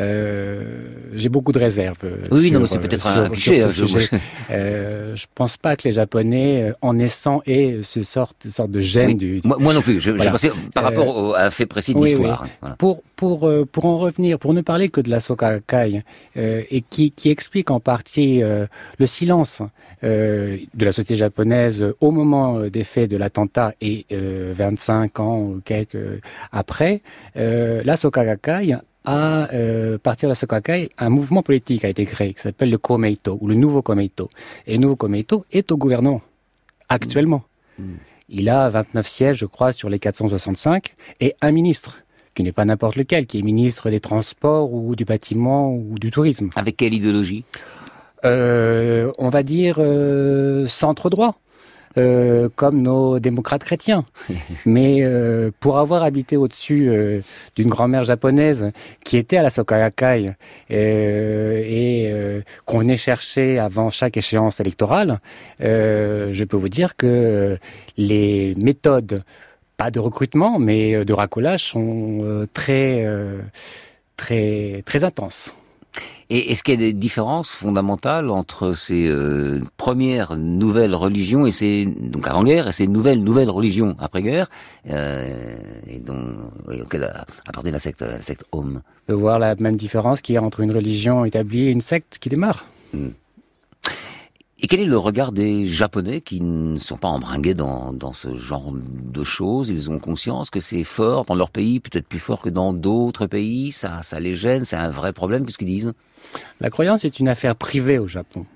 J'ai beaucoup de réserves. Oui, non, mais c'est peut-être un cliché. Je pense pas que les Japonais, en naissant, aient ce sorte de gêne du. Moi non plus. J'ai pensé par rapport à un fait précis de l'histoire. Oui. Voilà. Pour en revenir, pour ne parler que de la Soka Gakkai, et qui explique en partie le silence de la société japonaise au moment des faits de l'attentat et 25 ans ou quelques après, la Soka Gakkai. À partir de la Soka Gakkai, un mouvement politique a été créé qui s'appelle le Komeito, ou le nouveau Komeito. Et le nouveau Komeito est au gouvernement, actuellement. Il a 29 sièges, je crois, sur les 465, et un ministre, qui n'est pas n'importe lequel, qui est ministre des Transports, ou du Bâtiment, ou du Tourisme. Avec quelle idéologie? On va dire centre-droit. Comme nos démocrates chrétiens. Mais pour avoir habité au-dessus d'une grand-mère japonaise qui était à la Soka Gakkai et qu'on venait chercher avant chaque échéance électorale, je peux vous dire que les méthodes, pas de recrutement, mais de racolage, sont très intenses. Et est-ce qu'il y a des différences fondamentales entre ces premières nouvelles religions et donc avant-guerre et ces nouvelles religions après-guerre et auxquelles appartenait la secte Om? De voir la même différence qu'il y a entre une religion établie et une secte qui démarre. Et quel est le regard des Japonais qui ne sont pas embringués dans ce genre de choses? Ils ont conscience que c'est fort dans leur pays, peut-être plus fort que dans d'autres pays, ça les gêne, c'est un vrai problème, qu'est-ce qu'ils disent? La croyance est une affaire privée au Japon.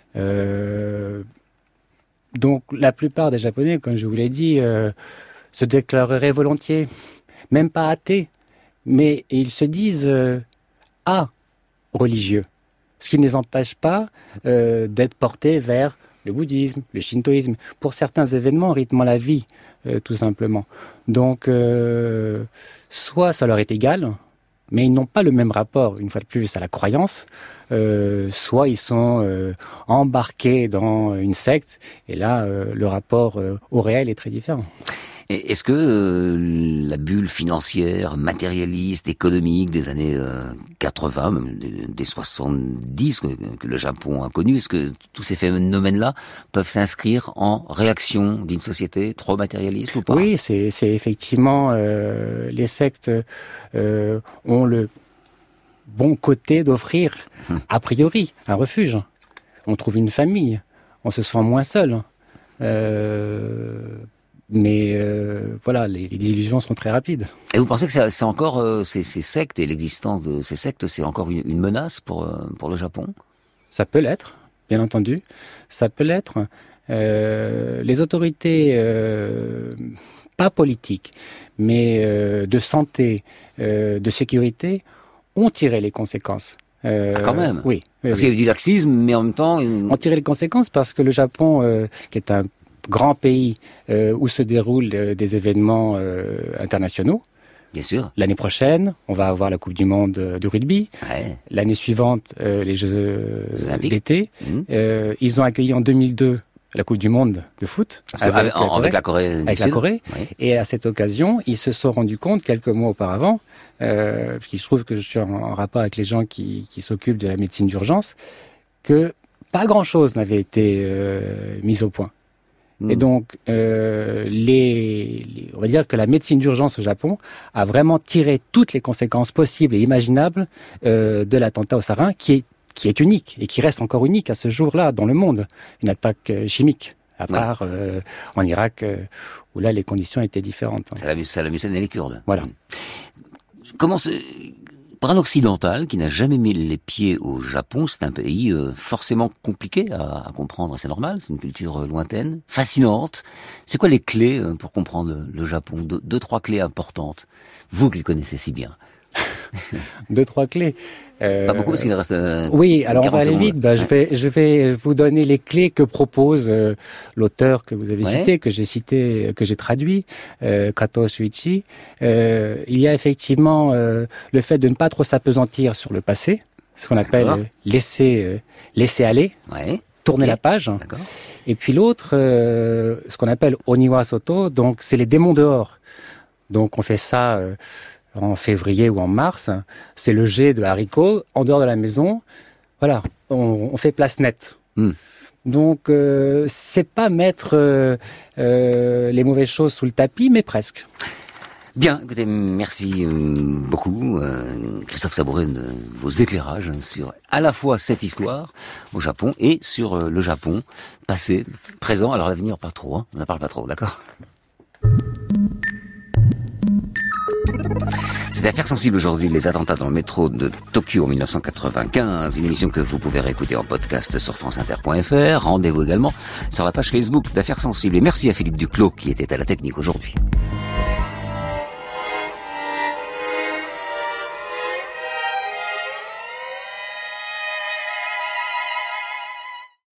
Donc la plupart des Japonais, comme je vous l'ai dit, se déclareraient volontiers, même pas athées, mais ils se disent religieux. Ce qui ne les empêche pas d'être portés vers le bouddhisme, le shintoïsme, pour certains événements rythmant la vie, tout simplement. Donc, soit ça leur est égal, mais ils n'ont pas le même rapport, une fois de plus, à la croyance, soit ils sont embarqués dans une secte, et là, le rapport au réel est très différent. Est-ce que la bulle financière, matérialiste, économique des années 80, même des 70 que le Japon a connu, est-ce que tous ces phénomènes-là peuvent s'inscrire en réaction d'une société trop matérialiste ou pas? Oui, c'est effectivement les sectes ont le bon côté d'offrir a priori un refuge. On trouve une famille, on se sent moins seul. Mais voilà, les désillusions sont très rapides. Et vous pensez que c'est encore ces sectes et l'existence de ces sectes, c'est encore une menace pour le Japon? Ça peut l'être, bien entendu. Ça peut l'être. Les autorités, pas politiques, mais de santé, de sécurité, ont tiré les conséquences. Quand même. Oui. Parce qu'il y a eu du laxisme, mais en même temps... Ont tiré les conséquences parce que le Japon, qui est un grand pays où se déroulent des événements internationaux. Bien sûr. L'année prochaine, on va avoir la Coupe du Monde de rugby. Ouais. L'année suivante, les Jeux d'été. Ils ont accueilli en 2002 la Coupe du Monde de foot avec la Corée. Avec la Corée. Ouais. Et à cette occasion, ils se sont rendus compte quelques mois auparavant, parce qu'il se trouve que je suis en rapport avec les gens qui s'occupent de la médecine d'urgence, que pas grand-chose n'avait été mis au point. Et donc, on va dire que la médecine d'urgence au Japon a vraiment tiré toutes les conséquences possibles et imaginables de l'attentat au sarin, qui est unique et qui reste encore unique à ce jour-là dans le monde. Une attaque chimique, à part en Irak, où là les conditions étaient différentes. Saddam Hussein et les Kurdes. Voilà. Pour un occidental qui n'a jamais mis les pieds au Japon, c'est un pays forcément compliqué à comprendre, c'est normal, c'est une culture lointaine, fascinante. C'est quoi les clés pour comprendre le Japon? Deux, trois clés importantes, vous qui le connaissez si bien. 2-3 clés. Pas beaucoup parce qu'il reste. Oui, alors on va aller vite. Je vais vous donner les clés que propose l'auteur que vous avez cité, que j'ai traduit, Kato Shuichi. Il y a effectivement le fait de ne pas trop s'apesantir sur le passé, ce qu'on appelle laisser aller, tourner la page. Et puis l'autre, ce qu'on appelle Oniwa Soto, donc c'est les démons dehors. Donc on fait ça en février ou en mars, c'est le jet de haricots en dehors de la maison. Voilà, on fait place nette. Donc, c'est pas mettre les mauvaises choses sous le tapis, mais presque. Bien, écoutez, merci beaucoup, Christophe Sabouret, de vos éclairages sur à la fois cette histoire au Japon et sur le Japon, passé, présent, alors l'avenir pas trop, on n'en parle pas trop, d'accord ? C'est Affaires sensibles aujourd'hui, les attentats dans le métro de Tokyo en 1995, une émission que vous pouvez réécouter en podcast sur franceinter.fr. Rendez-vous également sur la page Facebook d'Affaires sensibles. Et merci à Philippe Duclos qui était à la technique aujourd'hui.